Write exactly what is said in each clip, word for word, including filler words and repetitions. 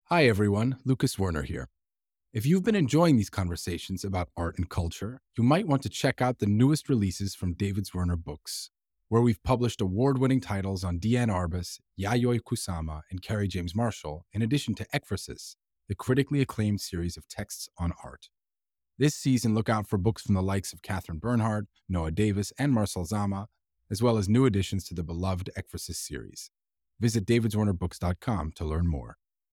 Hi, everyone. Lucas Werner here. If you've been enjoying these conversations about art and culture, you might want to check out the newest releases from David Zwirner Books, where we've published award-winning titles on Diane Arbus, Yayoi Kusama, and Kerry James Marshall, in addition to Ekphrasis, the critically acclaimed series of texts on art. This season, look out for books from the likes of Catherine Bernhard, Noah Davis, and Marcel Zama, as well as new additions to the beloved Ekphrasis series. Visit david zwirner books dot com to learn more.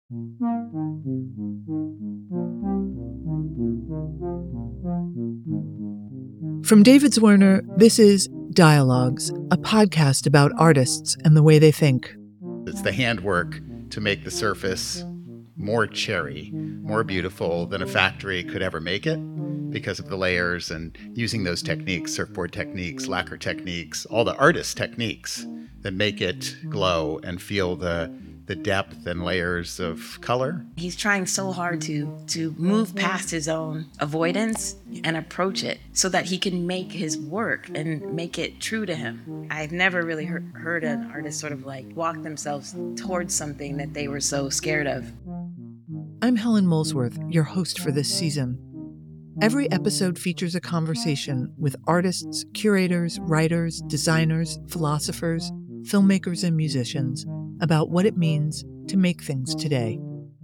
From David Zwirner, this is Dialogues, a podcast about artists and the way they think. It's the handwork to make the surface more cherry, more beautiful than a factory could ever make it because of the layers and using those techniques, surfboard techniques, lacquer techniques, all the artist techniques that make it glow and feel the the depth and layers of color. He's trying so hard to to move past his own avoidance and approach it so that he can make his work and make it true to him. I've never really heard, heard an artist sort of like walk themselves towards something that they were so scared of. I'm Helen Molesworth, your host for this season. Every episode features a conversation with artists, curators, writers, designers, philosophers, filmmakers, and musicians about what it means to make things today.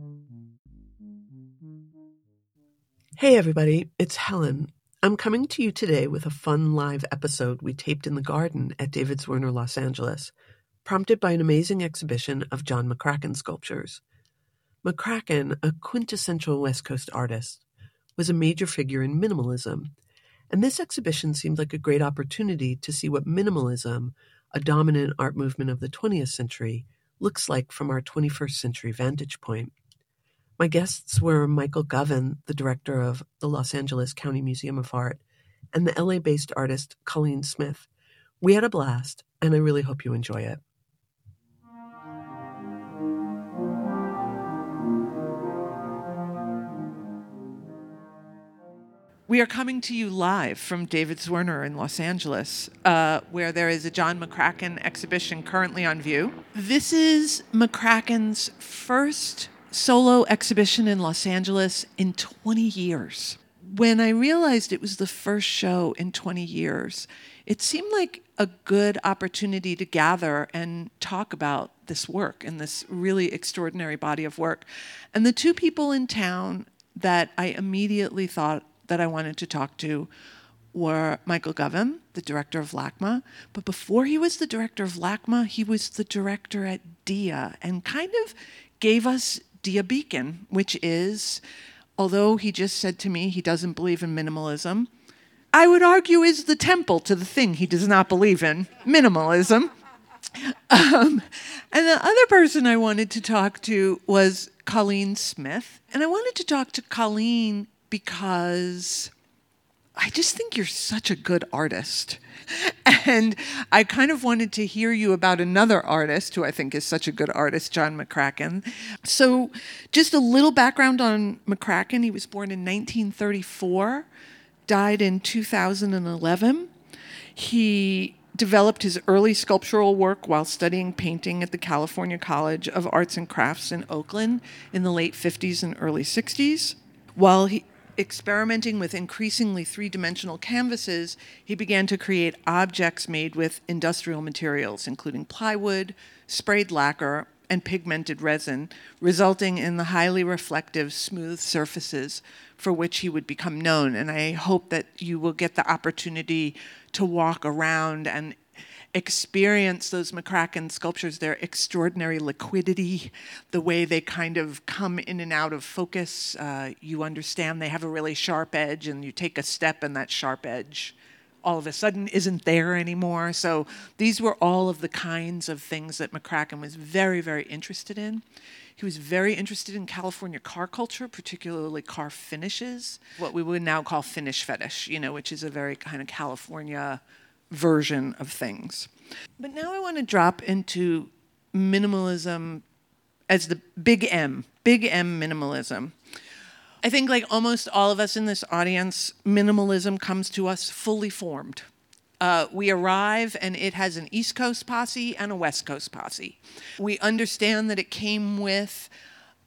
Hey everybody, it's Helen. I'm coming to you today with a fun live episode we taped in the garden at David Zwirner, Los Angeles, prompted by an amazing exhibition of John McCracken sculptures. McCracken, a quintessential West Coast artist, was a major figure in minimalism, and this exhibition seemed like a great opportunity to see what minimalism, a dominant art movement of the twentieth century, looks like from our twenty-first century vantage point. My guests were Michael Govan, the director of the Los Angeles County Museum of Art, and the L A-based artist Colleen Smith. We had a blast, and I really hope you enjoy it. We are coming to you live from David Zwirner in Los Angeles, uh, where there is a John McCracken exhibition currently on view. This is McCracken's first solo exhibition in Los Angeles in twenty years. When I realized it was the first show in twenty years, it seemed like a good opportunity to gather and talk about this work and this really extraordinary body of work. And the two people in town that I immediately thought that I wanted to talk to were Michael Govan, the director of LACMA. But before he was the director of LACMA, he was the director at DIA and kind of gave us DIA Beacon, which is, although he just said to me he doesn't believe in minimalism, I would argue is the temple to the thing he does not believe in, minimalism. Um, and the other person I wanted to talk to was Colleen Smith. And I wanted to talk to Colleen because I just think you're such a good artist. And I kind of wanted to hear you about another artist who I think is such a good artist, John McCracken. So just a little background on McCracken. He was born in nineteen thirty-four, died in two thousand eleven. He developed his early sculptural work while studying painting at the California College of Arts and Crafts in Oakland in the late fifties and early sixties. While he experimenting with increasingly three-dimensional canvases, he began to create objects made with industrial materials, including plywood, sprayed lacquer, and pigmented resin, resulting in the highly reflective, smooth surfaces for which he would become known. And I hope that you will get the opportunity to walk around and experience those McCracken sculptures, their extraordinary liquidity, the way they kind of come in and out of focus. Uh, you understand they have a really sharp edge, and you take a step and that sharp edge all of a sudden isn't there anymore. So these were all of the kinds of things that McCracken was very, very interested in. He was very interested in California car culture, particularly car finishes, what we would now call finish fetish, you know, which is a very kind of California version of things. But now I want to drop into minimalism as the big M, big M minimalism. I think like almost all of us in this audience, minimalism comes to us fully formed. Uh, we arrive and it has an East Coast posse and a West Coast posse. We understand that it came with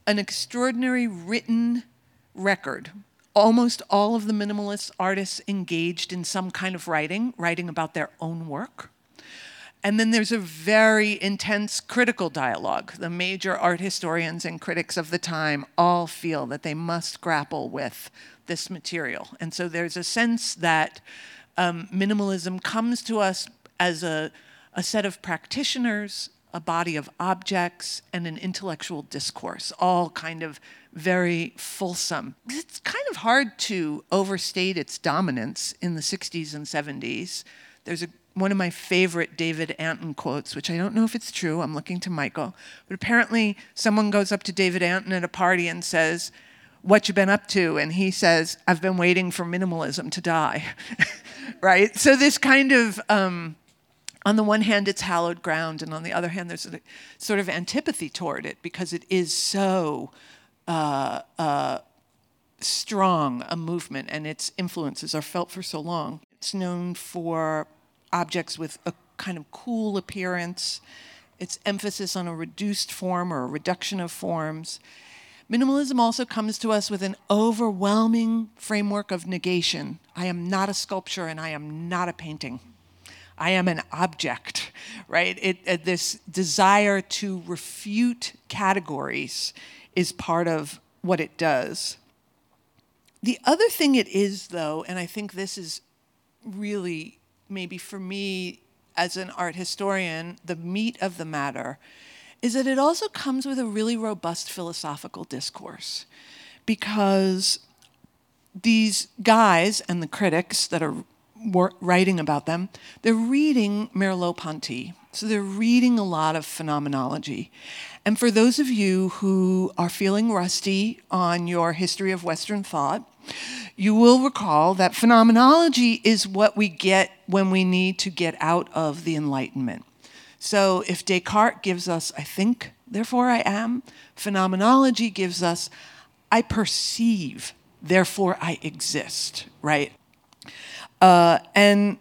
an extraordinary written record. Almost all of the minimalist artists engaged in some kind of writing, writing about their own work. And then there's a very intense critical dialogue. The major art historians and critics of the time all feel that they must grapple with this material. And so there's a sense that um, minimalism comes to us as a, a set of practitioners, a body of objects, and an intellectual discourse, all kind of very fulsome. It's kind of hard to overstate its dominance in the sixties and seventies. There's a one of my favorite David Anton quotes, which I don't know if it's true, I'm looking to Michael, but apparently someone goes up to David Anton at a party and says, "What you been up to?" And he says, "I've been waiting for minimalism to die." Right? So this kind of, um, on the one hand, it's hallowed ground, and on the other hand, there's a sort of antipathy toward it because it is so uh, uh, strong a movement, and its influences are felt for so long. It's known for objects with a kind of cool appearance, its emphasis on a reduced form or a reduction of forms. Minimalism also comes to us with an overwhelming framework of negation. I am not a sculpture and I am not a painting. I am an object, right? It, uh, this desire to refute categories is part of what it does. The other thing it is, though, and I think this is really maybe for me as an art historian, the meat of the matter, is that it also comes with a really robust philosophical discourse. Because these guys and the critics that are writing about them, they're reading Merleau-Ponty. So they're reading a lot of phenomenology. And for those of you who are feeling rusty on your history of Western thought, you will recall that phenomenology is what we get when we need to get out of the Enlightenment. So if Descartes gives us, I think, therefore I am, phenomenology gives us, I perceive, therefore I exist, right? Uh, and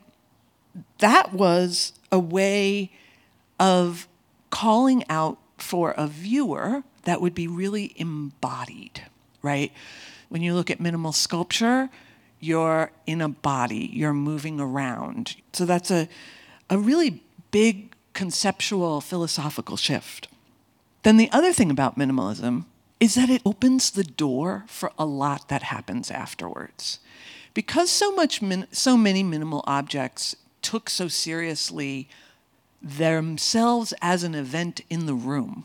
that was a way of calling out for a viewer that would be really embodied, right? When you look at minimal sculpture, you're in a body, you're moving around. So that's a, a really big conceptual philosophical shift. Then the other thing about minimalism is that it opens the door for a lot that happens afterwards. Because so much, min- so many minimal objects took so seriously themselves as an event in the room,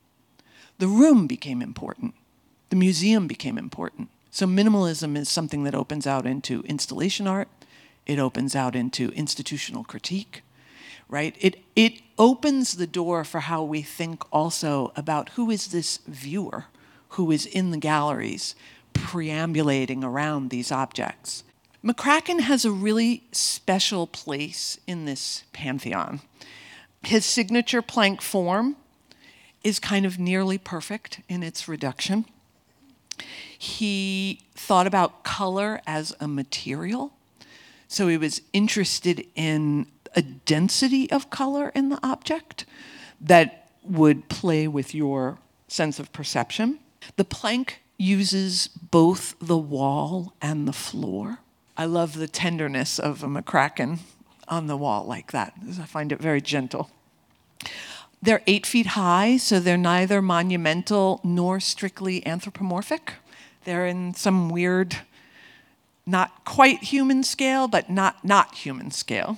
the room became important. The museum became important. So minimalism is something that opens out into installation art. It opens out into institutional critique, right? It, it opens the door for how we think also about who is this viewer who is in the galleries preambulating around these objects. McCracken has a really special place in this pantheon. His signature plank form is kind of nearly perfect in its reduction. He thought about color as a material. So he was interested in a density of color in the object that would play with your sense of perception. The plank uses both the wall and the floor. I love the tenderness of a McCracken on the wall like that. I find it very gentle. They're eight feet high, so they're neither monumental nor strictly anthropomorphic. They're in some weird, not quite human scale, but not not human scale.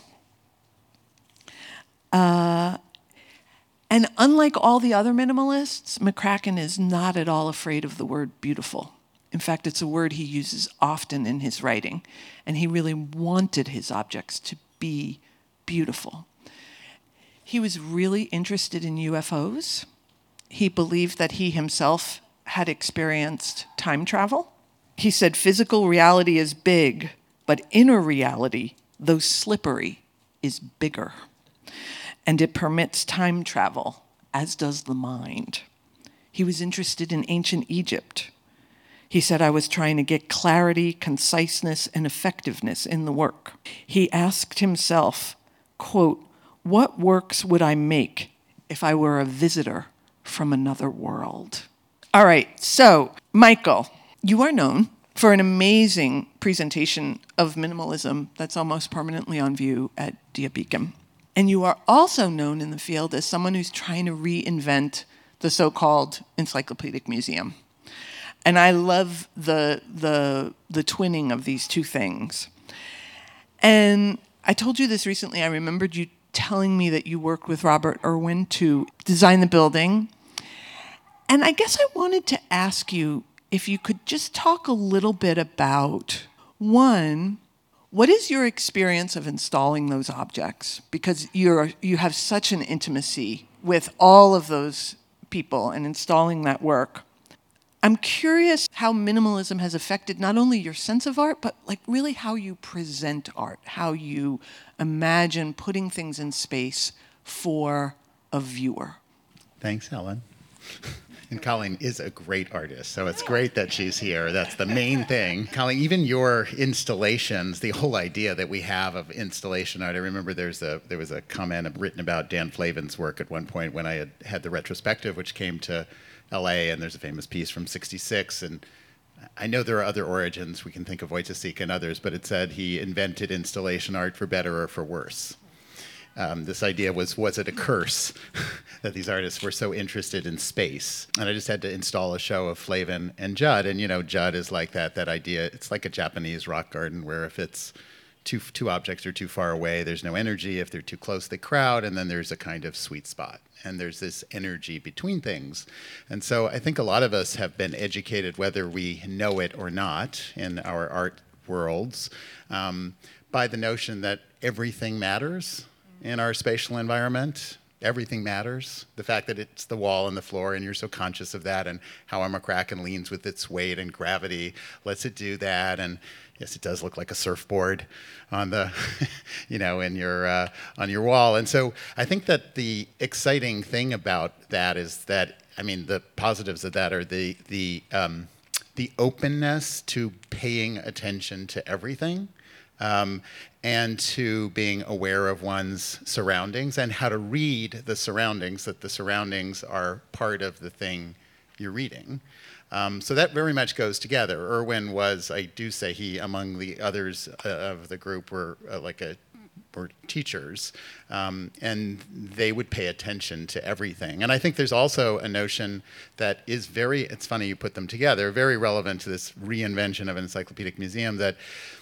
Uh, and unlike all the other minimalists, McCracken is not at all afraid of the word beautiful. In fact, it's a word he uses often in his writing, and he really wanted his objects to be beautiful. He was really interested in U F Os. He believed that he himself had experienced time travel. He said physical reality is big, but inner reality, though slippery, is bigger. And it permits time travel, as does the mind. He was interested in ancient Egypt. He said, I was trying to get clarity, conciseness, and effectiveness in the work. He asked himself, quote, what works would I make if I were a visitor from another world? All right. So, Michael, you are known for an amazing presentation of minimalism that's almost permanently on view at Dia Beacon. And you are also known in the field as someone who's trying to reinvent the so-called encyclopedic museum. And I love the, the, the twinning of these two things. And I told you this recently. I remembered you telling me that you worked with Robert Irwin to design the building. And I guess I wanted to ask you if you could just talk a little bit about, one, what is your experience of installing those objects? Because you're you have such an intimacy with all of those people and installing that work. I'm curious how minimalism has affected not only your sense of art, but like really how you present art, how you imagine putting things in space for a viewer. Thanks, Helen. And Colleen is a great artist, so it's great that she's here. That's the main thing. Colleen, even your installations, the whole idea that we have of installation art, I remember there's a there was a comment written about Dan Flavin's work at one point when I had had the retrospective, which came to L A, and there's a famous piece from sixty-six, and I know there are other origins. We can think of Wojciech and others, but it said he invented installation art for better or for worse. Um, this idea was, was it a curse that these artists were so interested in space? And I just had to install a show of Flavin and Judd. And, you know, Judd is like that, that idea. It's like a Japanese rock garden where if it's two, two objects are too far away, there's no energy. If they're too close, they crowd. And then there's a kind of sweet spot. And there's this energy between things. And so I think a lot of us have been educated, whether we know it or not, in our art worlds, um, by the notion that everything matters. In our spatial environment, everything matters. The fact that it's the wall and the floor, and you're so conscious of that, and how a McCracken leans with its weight and gravity lets it do that. And yes, it does look like a surfboard on the, you know, in your uh, on your wall. And so I think that the exciting thing about that is that, I mean, the positives of that are the the um, the openness to paying attention to everything. Um, and to being aware of one's surroundings and how to read the surroundings, that the surroundings are part of the thing you're reading. Um, so that very much goes together. Irwin was, I do say he, among the others uh, of the group were uh, like a, were teachers, um, and they would pay attention to everything. And I think there's also a notion that is very, it's funny you put them together, very relevant to this reinvention of an encyclopedic museum, that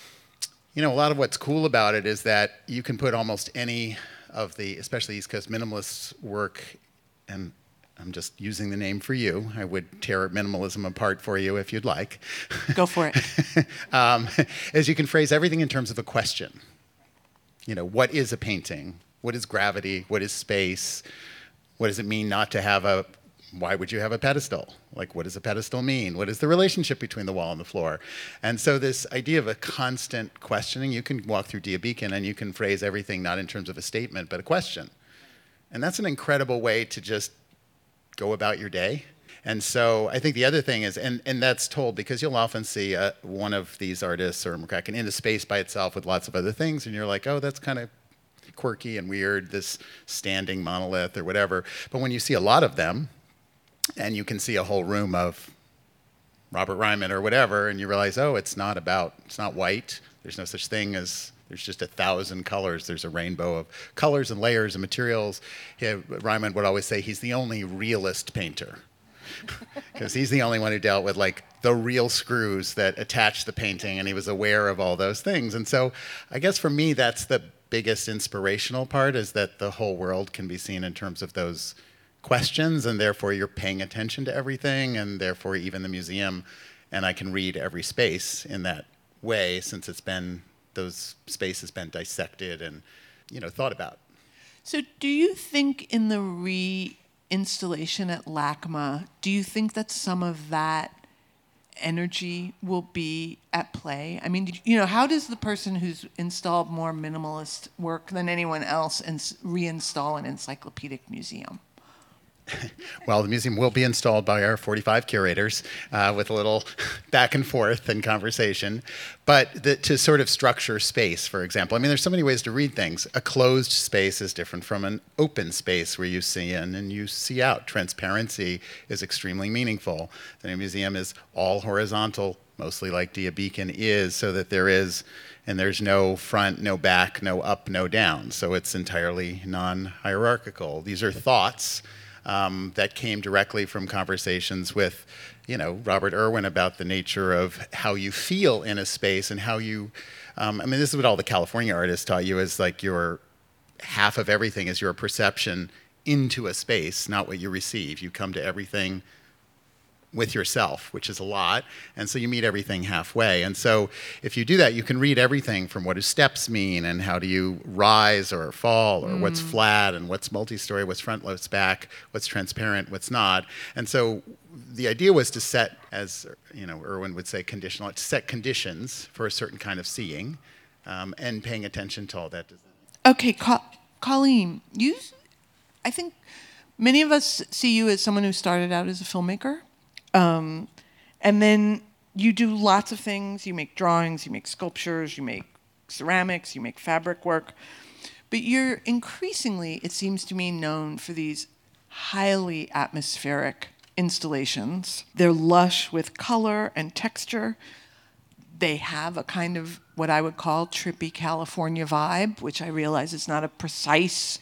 you know, a lot of what's cool about it is that you can put almost any of the, especially East Coast minimalists' work, and I'm just using the name for you. I would tear minimalism apart for you if you'd like. Go for it. um, is you can phrase everything in terms of a question. You know, what is a painting? What is gravity? What is space? What does it mean not to have a, why would you have a pedestal? Like, what does a pedestal mean? What is the relationship between the wall and the floor? And so this idea of a constant questioning, you can walk through Dia Beacon and you can phrase everything not in terms of a statement, but a question. And that's an incredible way to just go about your day. And so I think the other thing is, and, and that's told because you'll often see uh, one of these artists or McCracken in a space by itself with lots of other things, and you're like, oh, that's kind of quirky and weird, this standing monolith or whatever. But when you see a lot of them, and you can see a whole room of Robert Ryman or whatever, and you realize, oh, it's not about, it's not white. There's no such thing as, there's just a thousand colors. There's a rainbow of colors and layers and materials. He, Ryman would always say he's the only realist painter, because he's the only one who dealt with like the real screws that attach the painting, and he was aware of all those things. And so I guess for me, that's the biggest inspirational part, is that the whole world can be seen in terms of those questions, and therefore you're paying attention to everything, and therefore even the museum, and I can read every space in that way, since it's been, those spaces been dissected and, you know, thought about. So do you think in the reinstallation at LACMA, do you think that some of that energy will be at play? I mean, you know, how does the person who's installed more minimalist work than anyone else ins- reinstall an encyclopedic museum? Well, the museum will be installed by our forty-five curators uh, with a little back and forth and conversation. But the, to sort of structure space, for example, I mean, there's so many ways to read things. A closed space is different from an open space where you see in and you see out. Transparency is extremely meaningful. The new museum is all horizontal, mostly like Dia Beacon is, so that there is, and there's no front, no back, no up, no down. So it's entirely non-hierarchical. These are thoughts Um, that came directly from conversations with, you know, Robert Irwin about the nature of how you feel in a space and how you, um, I mean, this is what all the California artists taught you, is like your half of everything is your perception into a space, not what you receive. You come to everything with yourself, which is a lot, and so you meet everything halfway. And so if you do that, you can read everything from what do steps mean, and how do you rise or fall, or mm. what's flat, and what's multi-story, what's front, what's back, what's transparent, what's not. And so the idea was to set, as you know, Irwin would say, conditional, to set conditions for a certain kind of seeing, um, and paying attention to all that. Okay, Co- Colleen, you, I think many of us see you as someone who started out as a filmmaker. Um, and then you do lots of things. You make drawings, you make sculptures, you make ceramics, you make fabric work. But you're increasingly, it seems to me, known for these highly atmospheric installations. They're lush with color and texture. They have a kind of what I would call trippy California vibe, which I realize is not a precise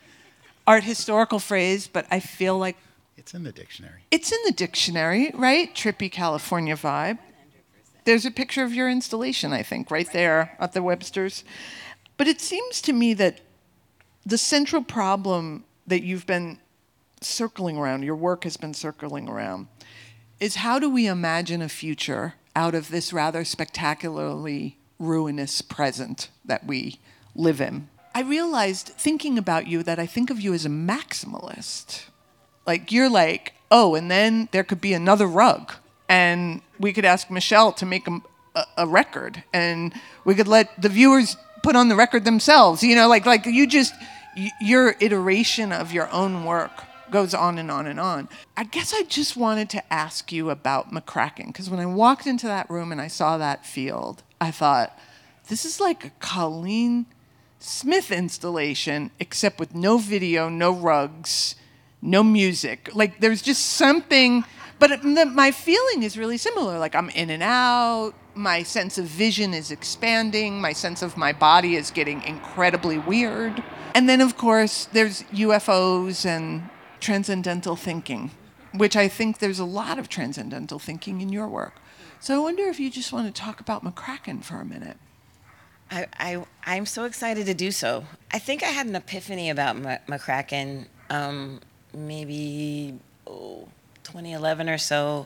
art historical phrase, but I feel like it's in the dictionary. It's in the dictionary, right? Trippy California vibe. There's a picture of your installation, I think, right there at the Webster's. But it seems to me that the central problem that you've been circling around, your work has been circling around, is how do we imagine a future out of this rather spectacularly ruinous present that we live in? I realized, thinking about you, that I think of you as a maximalist. Like, you're like, oh, and then there could be another rug, and we could ask Michelle to make a, a, a record, and we could let the viewers put on the record themselves. You know, like like you just, y- your iteration of your own work goes on and on and on. I guess I just wanted to ask you about McCracken, because when I walked into that room and I saw that field, I thought, this is like a Colleen Smith installation, except with no video, no rugs, no music. Like, there's just something, but it, the, my feeling is really similar. Like, I'm in and out, my sense of vision is expanding, my sense of my body is getting incredibly weird. And then, of course, there's U F Os and transcendental thinking, which I think there's a lot of transcendental thinking in your work. So I wonder if you just want to talk about McCracken for a minute. I, I, I'm so excited to do so. I think I had an epiphany about M- McCracken um, maybe oh, twenty eleven or so,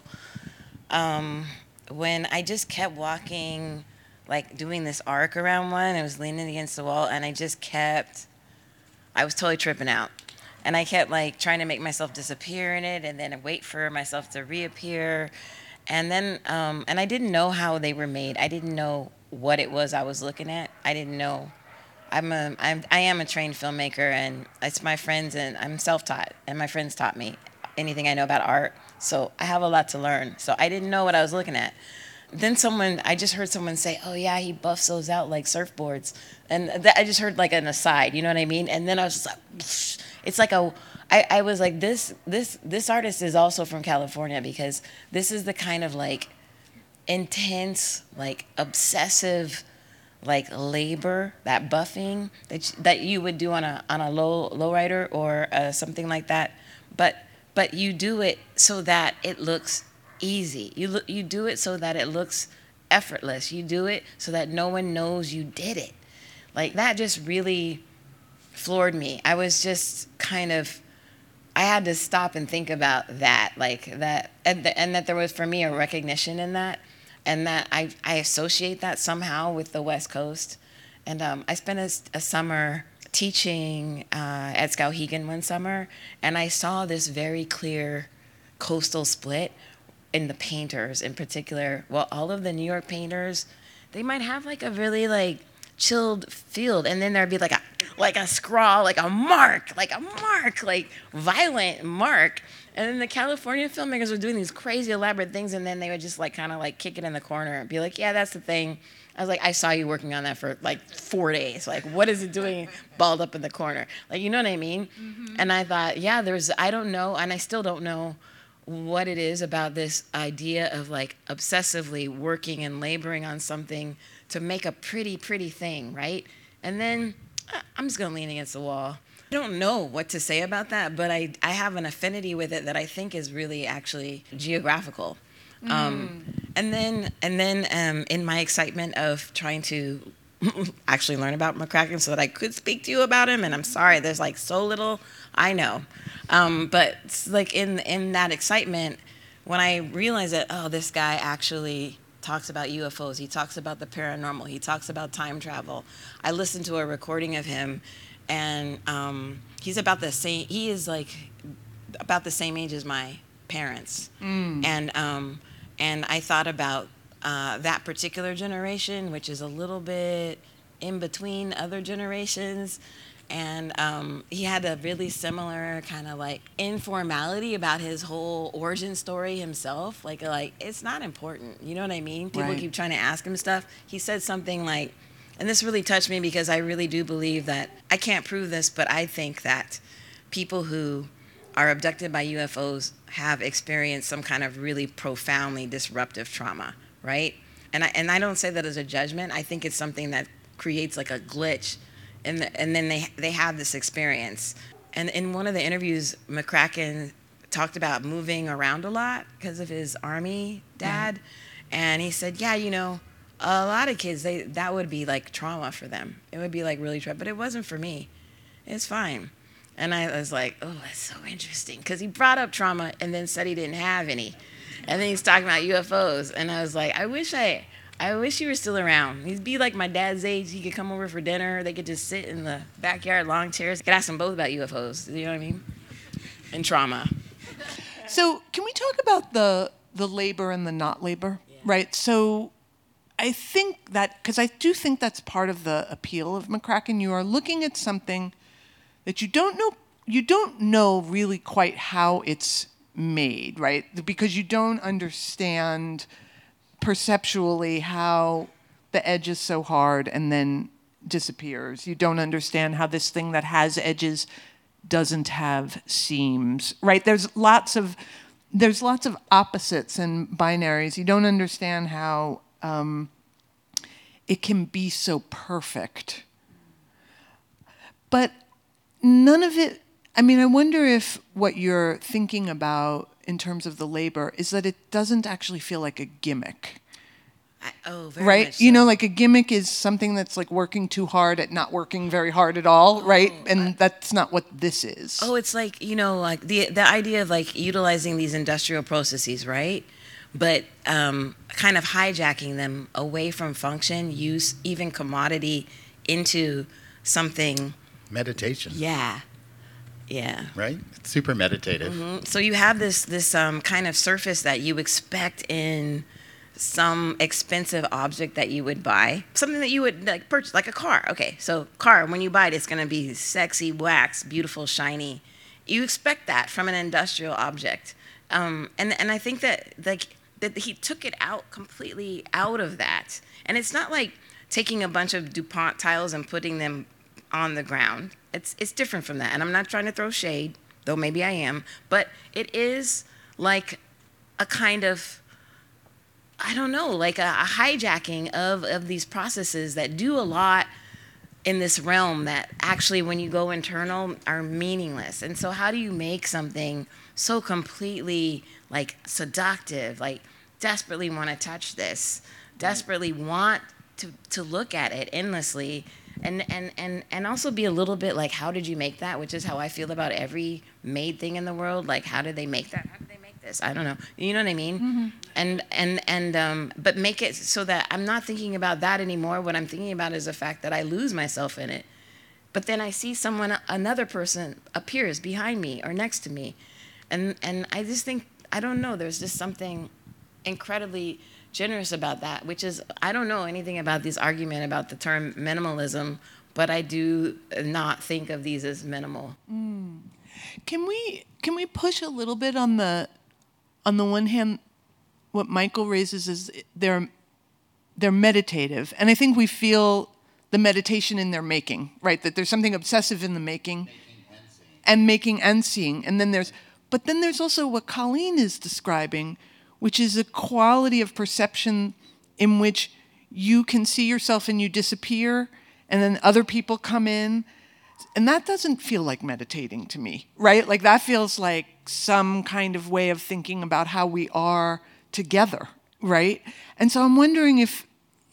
um, when I just kept walking, like doing this arc around one. I was leaning against the wall, and I just kept, I was totally tripping out. And I kept like trying to make myself disappear in it, and then wait for myself to reappear. And then, um, and I didn't know how they were made. I didn't know what it was I was looking at. I didn't know. I'm a, I'm, I am a trained filmmaker, and it's my friends, and I'm self-taught, and my friends taught me anything I know about art. So I have a lot to learn. So I didn't know what I was looking at. Then someone, I just heard someone say, oh yeah, he buffs those out like surfboards. And that, I just heard like an aside, you know what I mean? And then I was just like, psh. It's like a, I, I was like, this, this, this artist is also from California, because this is the kind of like intense, like obsessive, like labor, that buffing that that you would do on a on a low lowrider or uh, something like that, but but you do it so that it looks easy. You look you do it so that it looks effortless. You do it so that no one knows you did it. Like, that just really floored me. I was just kind of, I had to stop and think about that, like that, and, the, and that there was for me a recognition in that. And that I, I associate that somehow with the West Coast. And um, I spent a, a summer teaching uh, at Skowhegan one summer, and I saw this very clear coastal split in the painters in particular. Well, all of the New York painters, they might have like a really like chilled field, and then there'd be like a like a scrawl, like a mark, like a mark, like violent mark. And then the California filmmakers were doing these crazy elaborate things, and then they would just like kind of like kick it in the corner and be like, yeah, that's the thing. I was like, I saw you working on that for like four days. Like, what is it doing balled up in the corner? Like, you know what I mean? Mm-hmm. And I thought, yeah, there's, I don't know, and I still don't know what it is about this idea of like obsessively working and laboring on something to make a pretty, pretty thing, right? And then uh, I'm just gonna lean against the wall. I don't know what to say about that, but I, I have an affinity with it that I think is really actually geographical. Mm. Um, and then, and then um, in my excitement of trying to actually learn about McCracken so that I could speak to you about him, and I'm sorry, there's like so little I know. Um, but it's like in in that excitement, when I realized that, oh, this guy actually talks about U F Os, he talks about the paranormal, he talks about time travel. I listened to a recording of him, and um, he's about the same, he is like about the same age as my parents. Mm. And, um, and I thought about uh, that particular generation, which is a little bit in between other generations. And um, he had a really similar kind of like informality about his whole origin story himself. Like, like it's not important. You know what I mean? People right. keep trying to ask him stuff. He said something like, and this really touched me because I really do believe that, I can't prove this, but I think that people who are abducted by U F Os have experienced some kind of really profoundly disruptive trauma, right? And I, and I don't say that as a judgment. I think it's something that creates like a glitch. And, the, and then they they have this experience. And in one of the interviews, McCracken talked about moving around a lot because of his Army dad. Mm-hmm. And he said, yeah, you know, a lot of kids, they that would be like trauma for them. It would be like really trauma, but it wasn't for me. It's fine. And I was like, oh, that's so interesting. Because he brought up trauma and then said he didn't have any. And then he's talking about U F Os. And I was like, I wish I... I wish you were still around. He'd be like my dad's age. He could come over for dinner. They could just sit in the backyard, long chairs. I could ask them both about U F Os. You know what I mean? And trauma. So can we talk about the the labor and the not labor, yeah. right? So I think that, because I do think that's part of the appeal of McCracken. You are looking at something that you don't know. You don't know really quite how it's made, right? Because you don't understand perceptually how the edge is so hard and then disappears. You don't understand how this thing that has edges doesn't have seams, right? There's lots of there's lots of opposites and binaries. You don't understand how um, it can be so perfect. But none of it, I mean, I wonder if what you're thinking about in terms of the labor is that it doesn't actually feel like a gimmick. I, oh, very right? much so. You know, like a gimmick is something that's like working too hard at not working very hard at all, oh, right? And I, that's not what this is. Oh, it's like, you know, like the the idea of like utilizing these industrial processes, right? But um, kind of hijacking them away from function, use, even commodity, into something. Meditation. Yeah. Yeah. Right? It's super meditative. Mm-hmm. So you have this this um, kind of surface that you expect in some expensive object that you would buy, something that you would like purchase, like a car. Okay, so car, when you buy it, it's going to be sexy, wax, beautiful, shiny. You expect that from an industrial object, um, and and I think that like that he took it out completely out of that, and it's not like taking a bunch of DuPont tiles and putting them on the ground. It's it's different from that, and I'm not trying to throw shade, though maybe I am, but it is like a kind of, I don't know, like a, a hijacking of, of these processes that do a lot in this realm that actually, when you go internal, are meaningless. And so how do you make something so completely like seductive, like desperately want to touch this, desperately want to, to look at it endlessly, and, and, and, and also be a little bit like, how did you make that? Which is how I feel about every made thing in the world. Like, how did they make that? How did they make this? I don't know. You know what I mean? Mm-hmm. And and and um, but make it so that I'm not thinking about that anymore. What I'm thinking about is the fact that I lose myself in it. But then I see someone, another person appears behind me or next to me, and and I just think, I don't know. There's just something incredibly generous about that, which is, I don't know anything about this argument about the term minimalism, but I do not think of these as minimal. Mm. Can we can we push a little bit on the on the one hand, what Michael raises is they're they're meditative, and I think we feel the meditation in their making, right? That there's something obsessive in the making, Making and seeing. and making and seeing, and then there's but then there's also what Colleen is describing, which is a quality of perception in which you can see yourself and you disappear, and then other people come in. And that doesn't feel like meditating to me, right? Like that feels like some kind of way of thinking about how we are together, right? And so I'm wondering if,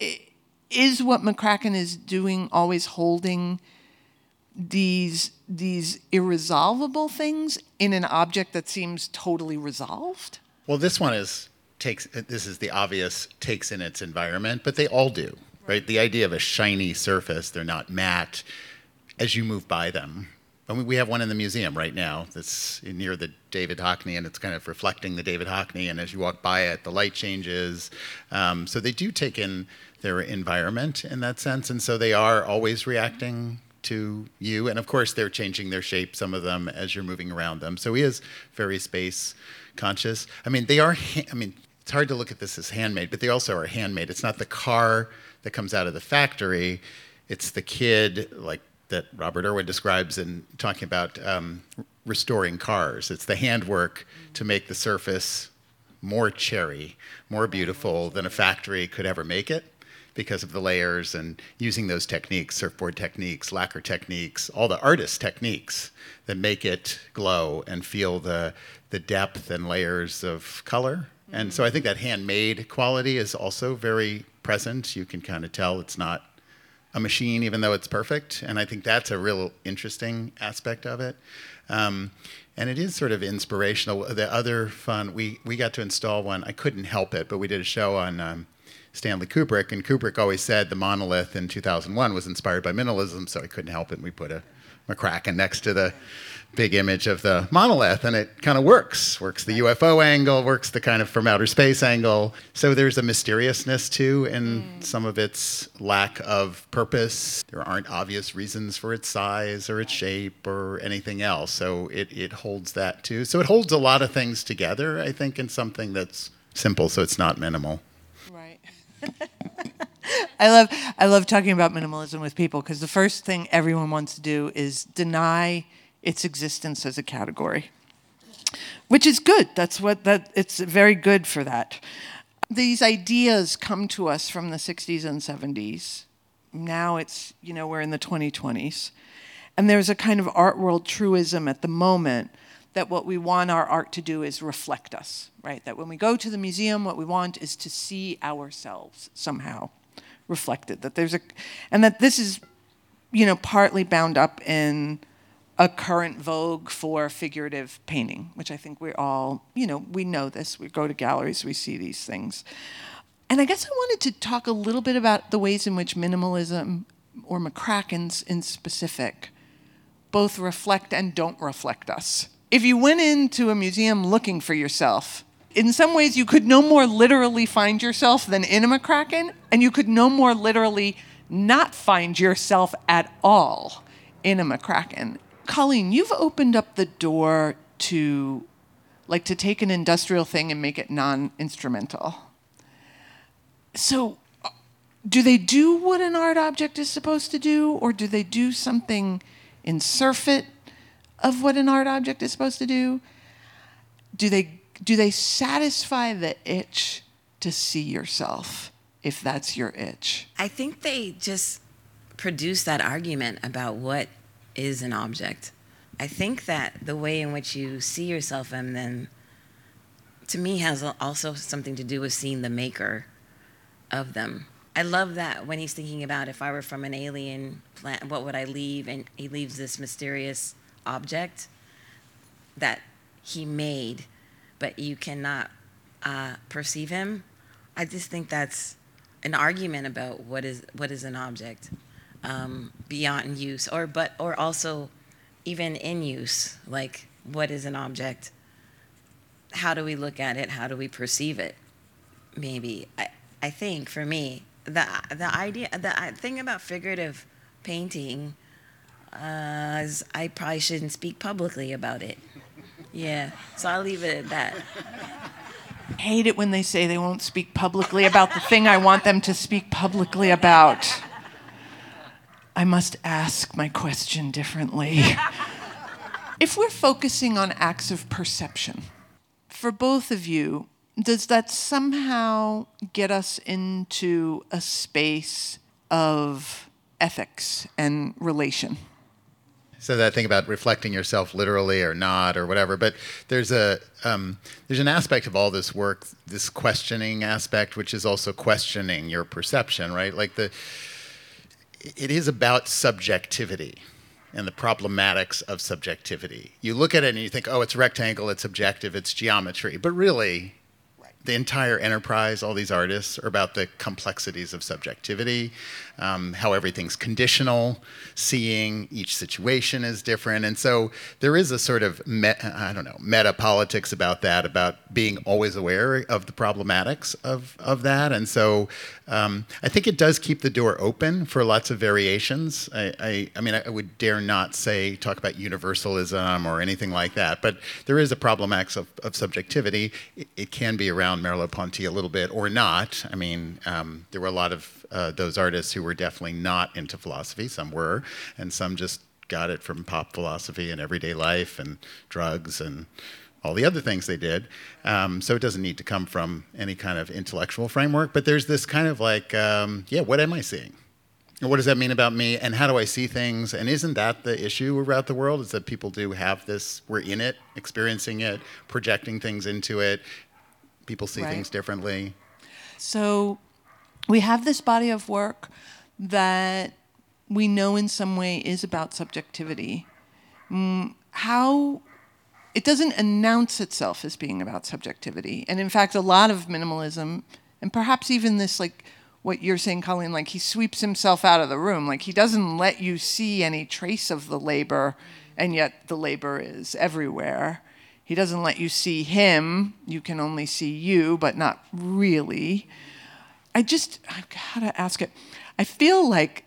is what McCracken is doing always holding these, these irresolvable things in an object that seems totally resolved? Well, this one is takes this is the obvious takes in its environment, but they all do, right? The idea of a shiny surface, they're not matte. As you move by them, I mean, we have one in the museum right now that's near the David Hockney, and it's kind of reflecting the David Hockney. And as you walk by it, the light changes. Um, so they do take in their environment in that sense, and so they are always reacting to you. And of course, they're changing their shape, some of them, as you're moving around them. So he is very space conscious. I mean, they are. Ha- I mean, it's hard to look at this as handmade, but they also are handmade. It's not the car that comes out of the factory. It's the kid, like that Robert Irwin describes in talking about um, restoring cars. It's the handwork to make the surface more cherry, more beautiful than a factory could ever make it because of the layers and using those techniques, surfboard techniques, lacquer techniques, all the artist techniques that make it glow and feel the, the depth and layers of color. And so I think that handmade quality is also very present. You can kind of tell it's not a machine, even though it's perfect. And I think that's a real interesting aspect of it. Um, and it is sort of inspirational. The other fun, we, we got to install one. I couldn't help it, but we did a show on um, Stanley Kubrick. And Kubrick always said the monolith in two thousand one was inspired by minimalism, so I couldn't help it. And we put a McCracken next to the big image of the monolith, and it kind of works. Works the U F O angle, works the kind of from outer space angle. So there's a mysteriousness, too, in mm. some of its lack of purpose. There aren't obvious reasons for its size or its shape or anything else. So it, it holds that, too. So it holds a lot of things together, I think, in something that's simple, so it's not minimal. Right. I love I love talking about minimalism with people because the first thing everyone wants to do is deny its existence as a category, which is good. That's what that it's very good for that. These ideas come to us from the sixties and seventies. Now it's, you know, we're in the twenty twenties. And there's a kind of art world truism at the moment that what we want our art to do is reflect us, right? That when we go to the museum, what we want is to see ourselves somehow reflected. That there's a, and that this is, you know, partly bound up in a current vogue for figurative painting, which I think we're all, you know, we know this. We go to galleries, we see these things. And I guess I wanted to talk a little bit about the ways in which minimalism, or McCracken's in specific, both reflect and don't reflect us. If you went into a museum looking for yourself, in some ways you could no more literally find yourself than in a McCracken, and you could no more literally not find yourself at all in a McCracken. Colleen, you've opened up the door to, like, to take an industrial thing and make it non-instrumental. So, do they do what an art object is supposed to do, or do they do something in surfeit of what an art object is supposed to do? Do they do they satisfy the itch to see yourself, if that's your itch? I think they just produce that argument about what is an object. I think that the way in which you see yourself and then, to me, has also something to do with seeing the maker of them. I love that when he's thinking about if I were from an alien planet, what would I leave? And he leaves this mysterious object that he made, but you cannot uh, perceive him. I just think that's an argument about what is what is an object um, beyond use, or but or also even in use. Like, what is an object? How do we look at it? How do we perceive it? Maybe I I think for me the the idea the thing about figurative painting, uh, I probably shouldn't speak publicly about it. Yeah, so I'll leave it at that. I hate it when they say they won't speak publicly about the thing I want them to speak publicly about. I must ask my question differently. If we're focusing on acts of perception, for both of you, does that somehow get us into a space of ethics and relation? So that thing about reflecting yourself literally or not or whatever, but there's a um, there's an aspect of all this work, this questioning aspect, which is also questioning your perception, right? Like the, it is about subjectivity and the problematics of subjectivity. You look at it and you think, oh, it's rectangle, it's objective, it's geometry, but really, the entire enterprise, all these artists, are about the complexities of subjectivity, um, how everything's conditional, seeing each situation is different. And so there is a sort of, me- I don't know, meta-politics about that, about being always aware of the problematics of, of that. And so um, I think it does keep the door open for lots of variations. I, I, I mean, I would dare not say, talk about universalism or anything like that, but there is a problematic of, of subjectivity. It, it can be around Merleau-Ponty a little bit or not. I mean, um, there were a lot of uh, those artists who were definitely not into philosophy. Some were, and some just got it from pop philosophy and everyday life and drugs and all the other things they did. Um, so it doesn't need to come from any kind of intellectual framework, but there's this kind of like, um, yeah, what am I seeing? What does that mean about me, and how do I see things? And isn't that the issue about the world, is that people do have this, we're in it, experiencing it, projecting things into it. People see Right. things differently. So we have this body of work that we know in some way is about subjectivity. Mm, how it doesn't announce itself as being about subjectivity. And in fact, a lot of minimalism, and perhaps even this, like what you're saying, Colleen, like he sweeps himself out of the room. Like he doesn't let you see any trace of the labor, and yet the labor is everywhere. He doesn't let you see him. You can only see you, but not really. I just, I've got to ask it. I feel like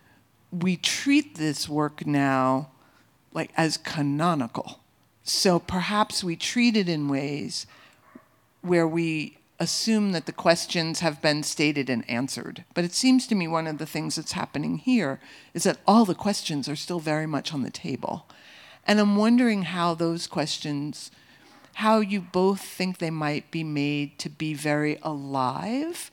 we treat this work now like as canonical. So perhaps we treat it in ways where we assume that the questions have been stated and answered. But it seems to me one of the things that's happening here is that all the questions are still very much on the table. And I'm wondering how those questions, how you both think they might be made to be very alive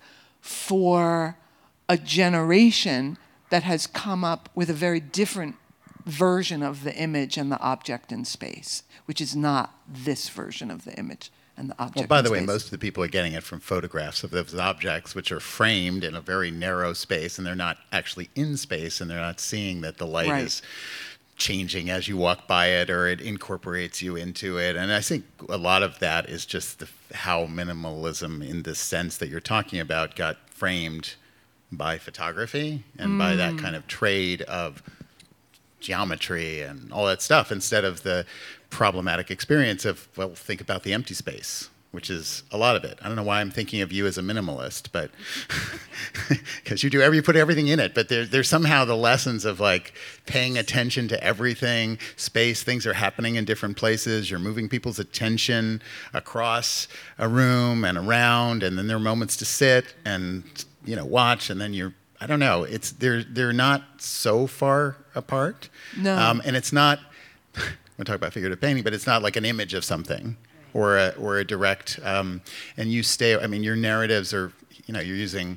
for a generation that has come up with a very different version of the image and the object in space, which is not this version of the image and the object in space. Well, by the way, most of the people are getting it from photographs of those objects, which are framed in a very narrow space, and they're not actually in space, and they're not seeing that the light Right. is changing as you walk by it, or it incorporates you into it. And I think a lot of that is just the, how minimalism, in the sense that you're talking about, got framed by photography and mm. by that kind of trade of geometry and all that stuff, instead of the problematic experience of, well, think about the empty space, which is a lot of it. I don't know why I'm thinking of you as a minimalist, but because you do every, you put everything in it, but there, there's somehow the lessons of like paying attention to everything, space, things are happening in different places, you're moving people's attention across a room and around, and then there are moments to sit and, you know, watch, and then you're, I don't know, it's, they're, they're not so far apart. No. Um, and it's not, we'll talk about figurative painting, but it's not like an image of something. Or a, or a direct, um, and you stay, I mean, your narratives are, you know, you're using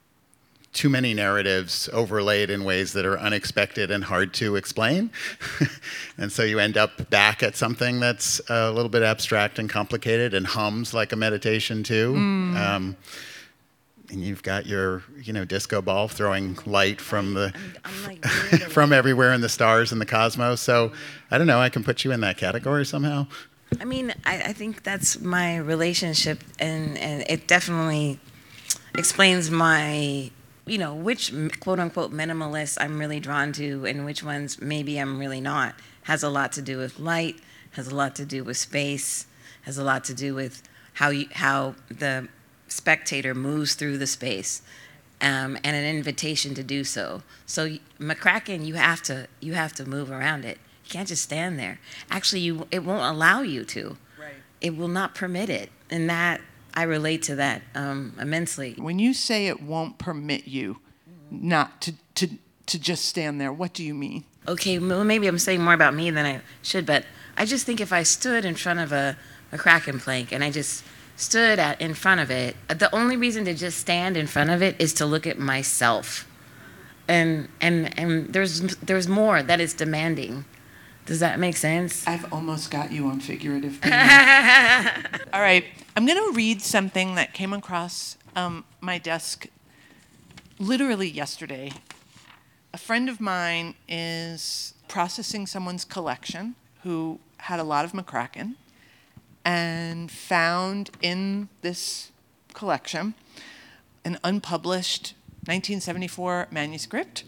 too many narratives overlaid in ways that are unexpected and hard to explain. And so you end up back at something that's a little bit abstract and complicated and hums like a meditation too. Mm. Um, and you've got your, you know, disco ball throwing light from the, I'm, I'm like from everywhere in the stars and the cosmos. So I don't know, I can put you in that category somehow. I mean, I, I think that's my relationship, and, and it definitely explains my, you know, which quote-unquote minimalists I'm really drawn to and which ones maybe I'm really not. Has a lot to do with light, has a lot to do with space, has a lot to do with how you, how the spectator moves through the space. um, and an invitation to do so. So McCracken, you have to you have to move around it. You can't just stand there. Actually, you it won't allow you to. Right. It will not permit it, and that I relate to that um, immensely. When you say it won't permit you not to, to, to just stand there, what do you mean? Okay, well, maybe I'm saying more about me than I should, but I just think if I stood in front of a, a Kraken plank and I just stood at in front of it, the only reason to just stand in front of it is to look at myself. And and and there's there's more that is demanding. Does that make sense? I've almost got you on figurative. All right, I'm going to read something that came across um, my desk literally yesterday. A friend of mine is processing someone's collection who had a lot of McCracken and found in this collection an unpublished nineteen seventy-four manuscript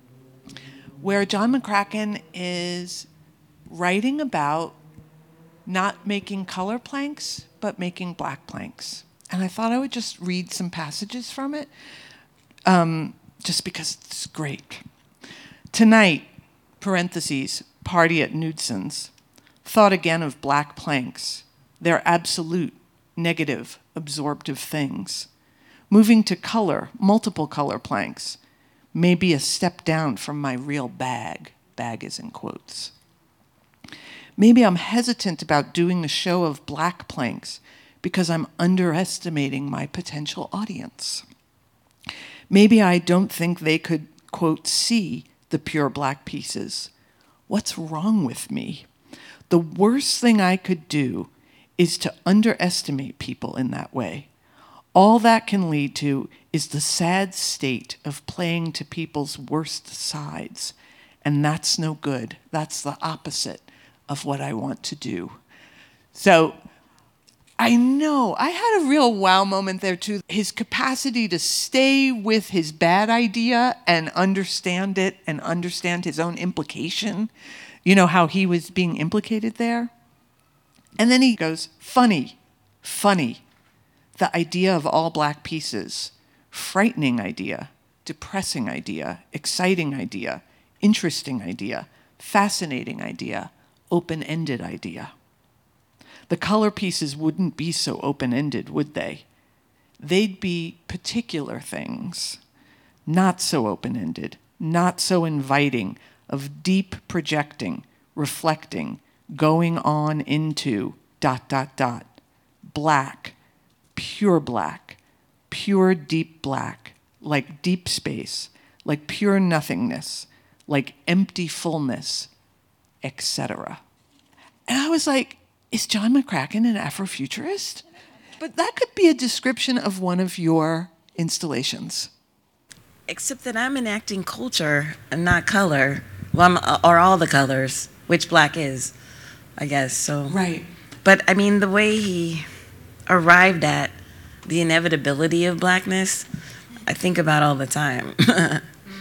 where John McCracken is writing about not making color planks, but making black planks. And I thought I would just read some passages from it, um, just because it's great. Tonight, parentheses, party at Knudsen's, thought again of black planks, their absolute, negative, absorptive things. Moving to color, multiple color planks, may be a step down from my real bag. Bag is in quotes. Maybe I'm hesitant about doing a show of black planks because I'm underestimating my potential audience. Maybe I don't think they could, quote, see the pure black pieces. What's wrong with me? The worst thing I could do is to underestimate people in that way. All that can lead to is the sad state of playing to people's worst sides. And that's no good. That's the opposite of what I want to do. So I know, I had a real wow moment there too. His capacity to stay with his bad idea and understand it and understand his own implication. You know, how he was being implicated there. And then he goes, funny, funny. The idea of all black pieces, frightening idea, depressing idea, exciting idea, interesting idea, fascinating idea, open-ended idea. The color pieces wouldn't be so open-ended, would they? They'd be particular things, not so open-ended, not so inviting, of deep projecting, reflecting, going on into, dot, dot, dot, black, pure black, pure deep black, like deep space, like pure nothingness, like empty fullness, et cetera. And I was like, is John McCracken an Afrofuturist? But that could be a description of one of your installations. Except that I'm enacting culture and not color, well, I'm, or all the colors, which black is, I guess. So. Right. But I mean, the way he arrived at the inevitability of blackness, I think about all the time. Mm-hmm.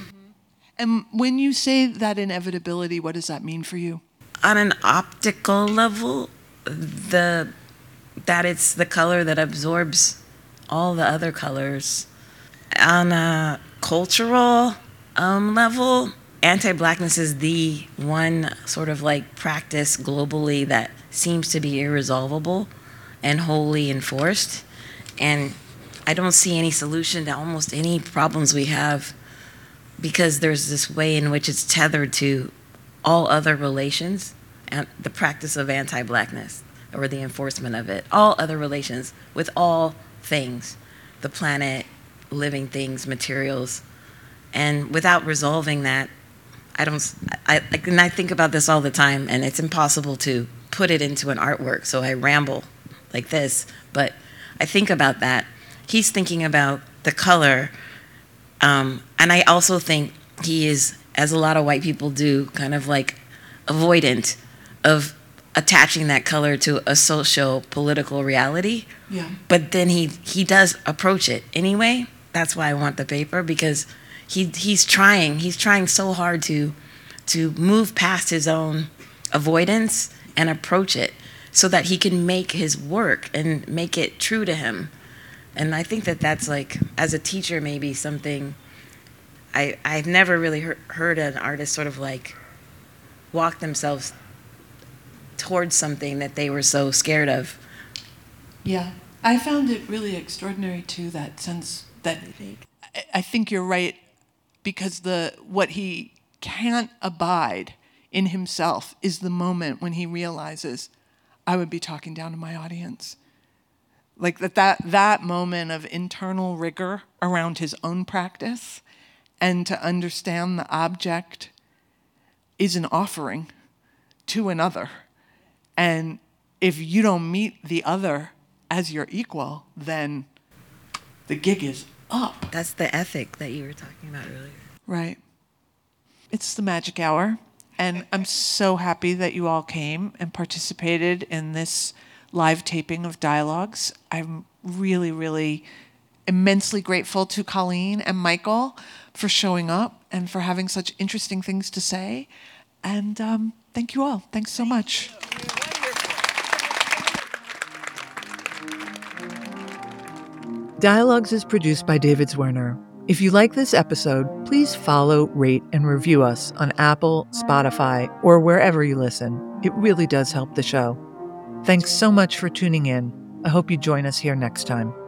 And when you say that inevitability, what does that mean for you? On an optical level, the that it's the color that absorbs all the other colors. On a cultural um, level, anti-blackness is the one sort of like practice globally that seems to be irresolvable and wholly enforced. And I don't see any solution to almost any problems we have, because there's this way in which it's tethered to all other relations and the practice of anti-blackness or the enforcement of it, all other relations with all things, the planet, living things, materials. And without resolving that, I don't, I, I, and I think about this all the time, and it's impossible to put it into an artwork, so I ramble like this, but I think about that. He's thinking about the color. Um, and I also think he is, as a lot of white people do, kind of like avoidant of attaching that color to a socio-political reality. Yeah. But then he, he does approach it anyway. That's why I want the paper, because he he's trying, he's trying so hard to to move past his own avoidance and approach it so that he can make his work and make it true to him. And I think that that's like, as a teacher, maybe something I, I've never really heard, heard an artist sort of like walk themselves towards something that they were so scared of. Yeah, I found it really extraordinary too, that sense that I, I think you're right, because the what he can't abide in himself is the moment when he realizes, I would be talking down to my audience. Like that, that, that moment of internal rigor around his own practice, and to understand the object is an offering to another. And if you don't meet the other as your equal, then the gig is up. That's the ethic that you were talking about earlier. Right. It's the magic hour. And I'm so happy that you all came and participated in this live taping of Dialogues. I'm really, really immensely grateful to Colleen and Michael for showing up and for having such interesting things to say. And um, thank you all. Thanks so much. Dialogues is produced by David Zwirner. If you like this episode, please follow, rate, and review us on Apple, Spotify, or wherever you listen. It really does help the show. Thanks so much for tuning in. I hope you join us here next time.